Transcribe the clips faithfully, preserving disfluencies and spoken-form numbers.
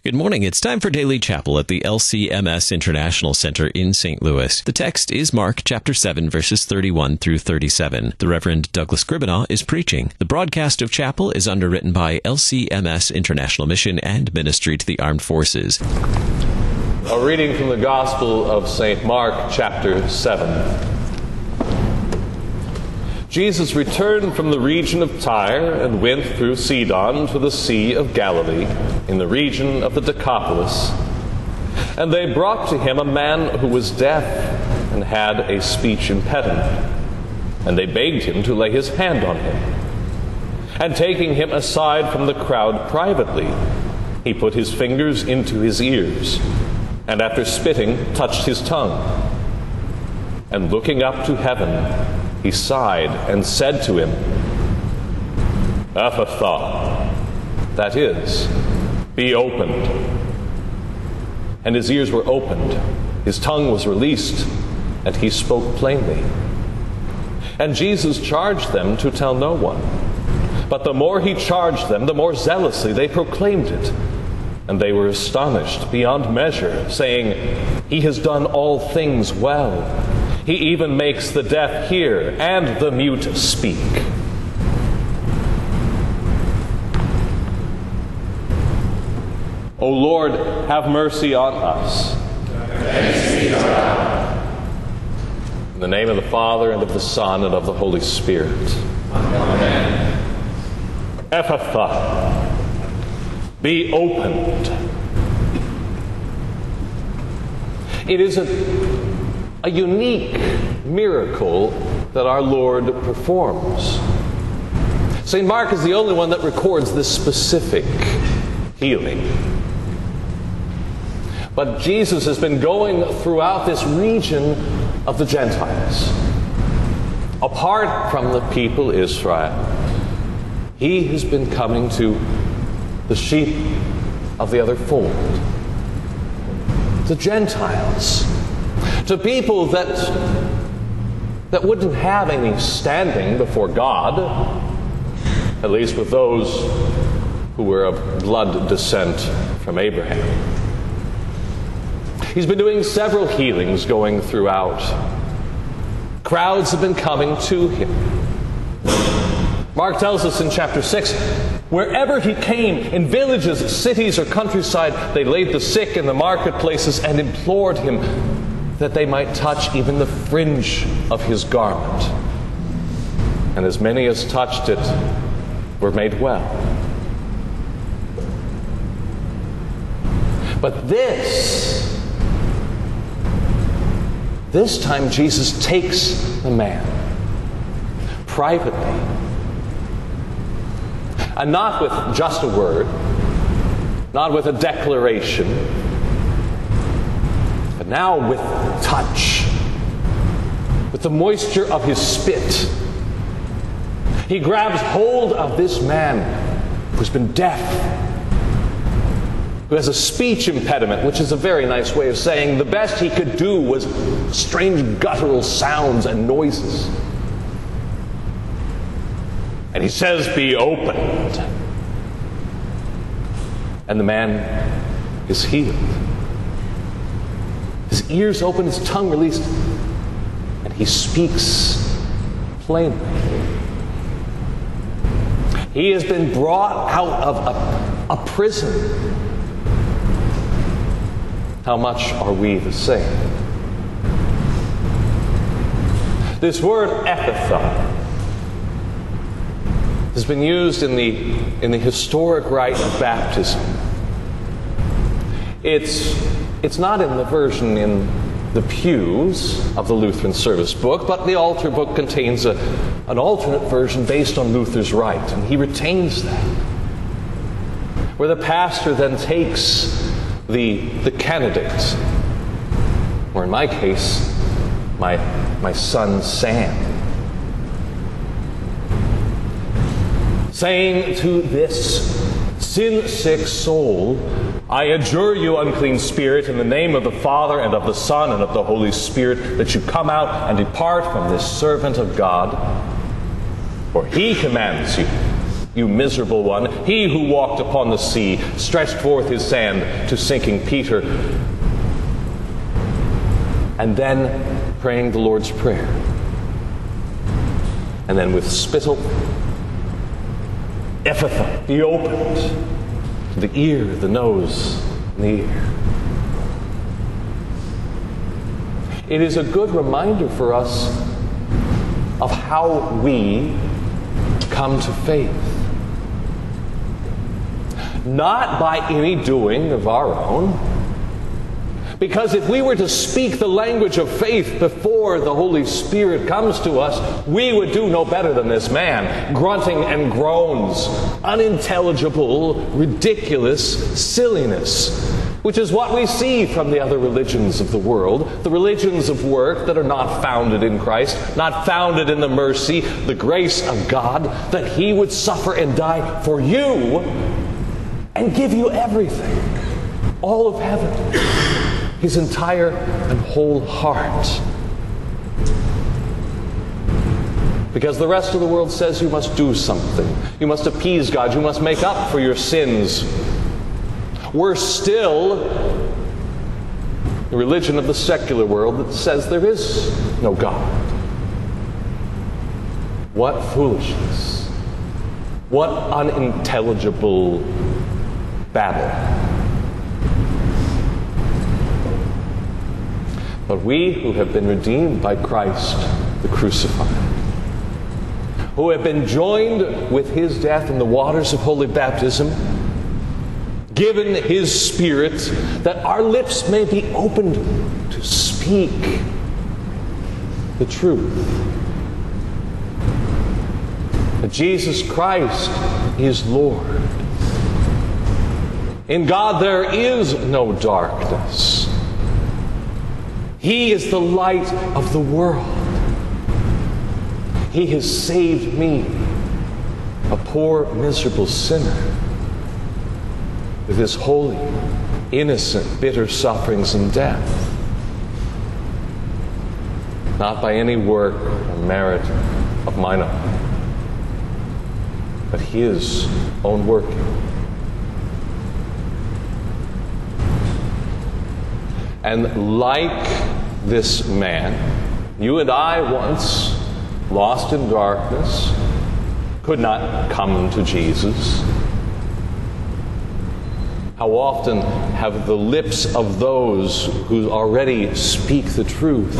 Good morning. It's time for Daily Chapel at the L C M S International Center in Saint Louis. The text is Mark chapter seven, verses thirty-one through thirty-seven. The Reverend Douglas Gribanaw is preaching. The broadcast of chapel is underwritten by L C M S International Mission and Ministry to the Armed Forces. A reading from the Gospel of Saint Mark chapter seven. Jesus returned from the region of Tyre and went through Sidon to the Sea of Galilee, in the region of the Decapolis. And they brought to him a man who was deaf and had a speech impediment. And they begged him to lay his hand on him. And taking him aside from the crowd privately, he put his fingers into his ears, and after spitting, touched his tongue. And looking up to heaven, he sighed and said to him, Ephphatha, that is, be opened. And his ears were opened, his tongue was released, and he spoke plainly. And Jesus charged them to tell no one. But the more he charged them, the more zealously they proclaimed it. And they were astonished beyond measure, saying, He has done all things well. He even makes the deaf hear and the mute speak. O Lord, have mercy on us. Thanks be to God. In the name of the Father, and of the Son, and of the Holy Spirit. Amen. Ephphatha, be opened. It is a A unique miracle that our Lord performs. Saint Mark is the only one that records this specific healing. But Jesus has been going throughout this region of the Gentiles, apart from the people Israel. He has been coming to the sheep of the other fold, the Gentiles, to people that, that wouldn't have any standing before God, at least with those who were of blood descent from Abraham. He's been doing several healings going throughout. Crowds have been coming to him. Mark tells us in chapter six, wherever he came, in villages, cities, or countryside, they laid the sick in the marketplaces and implored him that they might touch even the fringe of his garment. And as many as touched it were made well. But this, this time Jesus takes the man privately, and not with just a word, not with a declaration, but now with touch, with the moisture of his spit. He grabs hold of this man who's been deaf, who has a speech impediment, which is a very nice way of saying the best he could do was strange guttural sounds and noises. And he says, be opened. And the man is healed. His ears open, his tongue released, and he speaks plainly. He has been brought out of a, a prison. How much are we the same? This word Ephphatha has been used in the, in the historic rite of baptism. It's It's not in the version in the pews of the Lutheran service book, but the altar book contains a, an alternate version based on Luther's rite, and he retains that, where the pastor then takes the, the candidate, or in my case, my, my son Sam, saying to this sin-sick soul, I adjure you, unclean spirit, in the name of the Father and of the Son and of the Holy Spirit, that you come out and depart from this servant of God. For he commands you, you miserable one, he who walked upon the sea, stretched forth his hand to sinking Peter. And then praying the Lord's Prayer. And then with spittle, Ephphatha, be opened to the ear, the nose, and the ear. It is a good reminder for us of how we come to faith. Not by any doing of our own. Because if we were to speak the language of faith before the Holy Spirit comes to us, we would do no better than this man, grunting and groans, unintelligible, ridiculous silliness, which is what we see from the other religions of the world, the religions of work that are not founded in Christ, not founded in the mercy, the grace of God, that He would suffer and die for you and give you everything, all of heaven. His entire and whole heart. Because the rest of the world says you must do something. You must appease God. You must make up for your sins. Worse still, the religion of the secular world that says there is no God. What foolishness. What unintelligible babble. But we who have been redeemed by Christ, the crucified, who have been joined with His death in the waters of holy baptism, given His Spirit, that our lips may be opened to speak the truth. That Jesus Christ is Lord. In God there is no darkness. He is the light of the world. He has saved me, a poor, miserable sinner, with His holy, innocent, bitter sufferings and death. Not by any work or merit of mine own, but His own working. And like this man, you and I once, lost in darkness, could not come to Jesus. How often have the lips of those who already speak the truth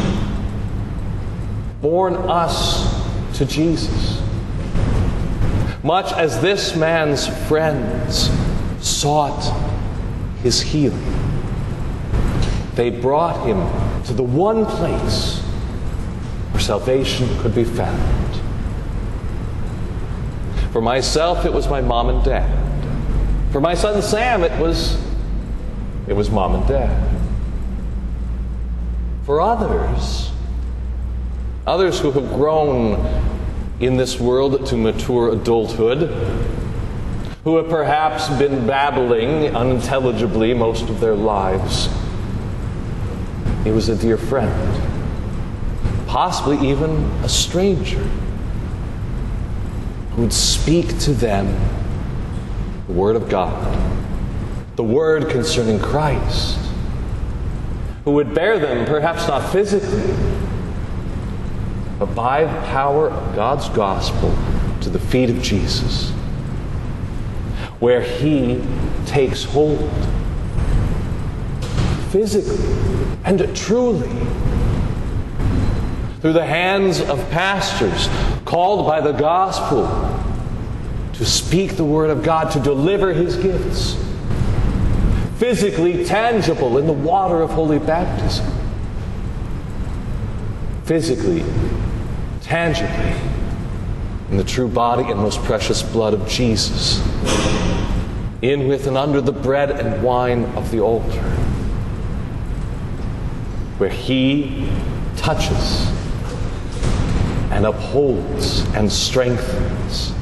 borne us to Jesus? Much as this man's friends sought His healing, they brought him to the one place where salvation could be found. For myself, it was my mom and dad. For my son Sam, it was it was mom and dad. For others, others who have grown in this world to mature adulthood, who have perhaps been babbling unintelligibly most of their lives, it was a dear friend, possibly even a stranger, who would speak to them the Word of God, the Word concerning Christ, who would bear them, perhaps not physically, but by the power of God's gospel to the feet of Jesus, where He takes hold physically and truly through the hands of pastors called by the gospel to speak the Word of God, to deliver His gifts, physically tangible in the water of holy baptism, physically, tangibly in the true body and most precious blood of Jesus, in, with, and under the bread and wine of the altar, where He touches and upholds and strengthens.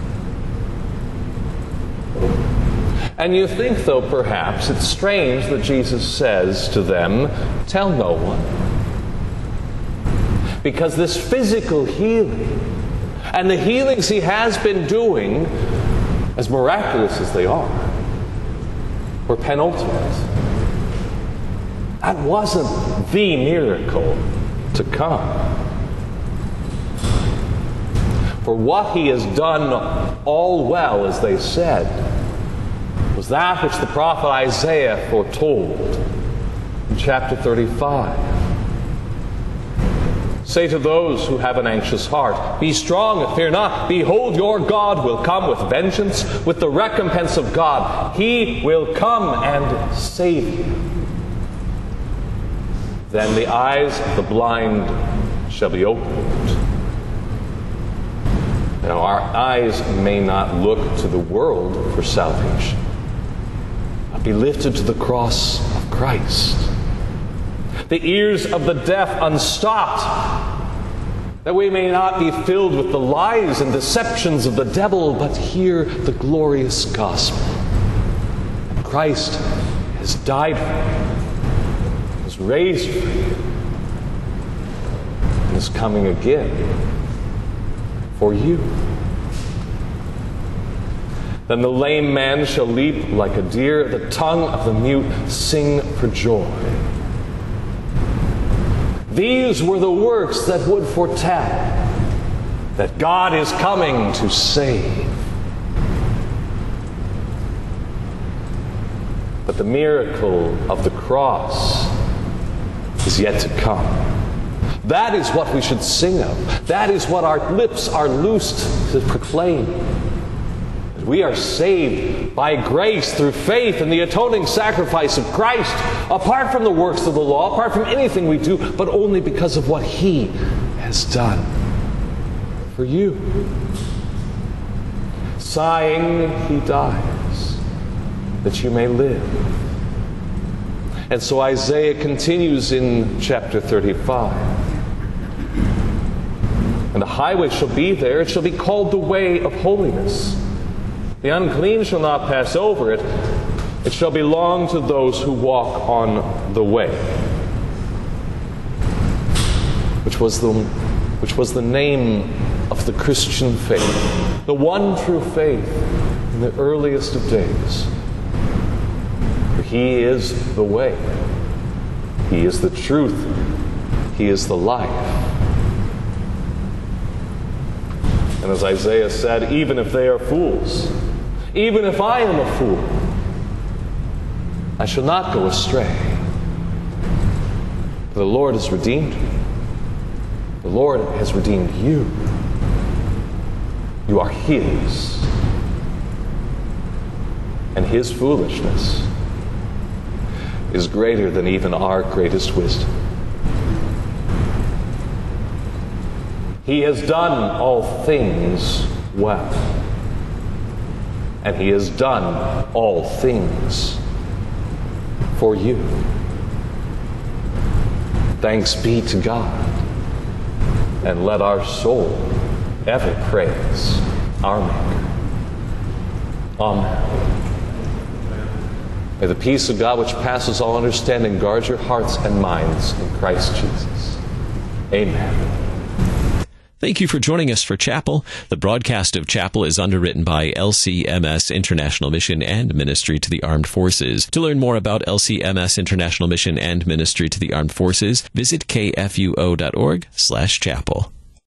And you think, though, perhaps it's strange that Jesus says to them, tell no one. Because this physical healing And the healings he has been doing, as miraculous as they are, were penultimate. That wasn't the miracle to come. For what he has done all well, as they said, was that which the prophet Isaiah foretold in chapter thirty-five. Say to those who have an anxious heart, be strong and fear not. Behold, your God will come with vengeance, with the recompense of God. He will come and save you. Then the eyes of the blind shall be opened. Now, our eyes may not look to the world for salvation, but be lifted to the cross of Christ. The ears of the deaf unstopped, that we may not be filled with the lies and deceptions of the devil, but hear the glorious gospel. Christ has died for you, was raised for you, and is coming again for you. Then the lame man shall leap like a deer, the tongue of the mute sing for joy. These were the works that would foretell that God is coming to save. But the miracle of the cross is yet to come. That is what we should sing of. That is what our lips are loosed to proclaim. That we are saved by grace through faith in the atoning sacrifice of Christ, apart from the works of the law, apart from anything we do, but only because of what He has done for you. Sighing, He dies, that you may live. And so Isaiah continues in chapter thirty-five. And the highway shall be there, it shall be called the way of holiness. The unclean shall not pass over it, it shall belong to those who walk on the way. Which was the, which was the name of the Christian faith, the one true faith in the earliest of days. For He is the way, He is the truth, He is the life. And as Isaiah said, even if they are fools, even if I am a fool, I shall not go astray. For the Lord has redeemed me. The Lord has redeemed you. You are His. And His foolishness is greater than even our greatest wisdom. He has done all things well. And He has done all things for you. Thanks be to God. And let our soul ever praise our Maker. Amen. May the peace of God which passes all understanding guard your hearts and minds in Christ Jesus. Amen. Thank you for joining us for Chapel. The broadcast of Chapel is underwritten by L C M S International Mission and Ministry to the Armed Forces. To learn more about L C M S International Mission and Ministry to the Armed Forces, visit k f u o dot org slash chapel.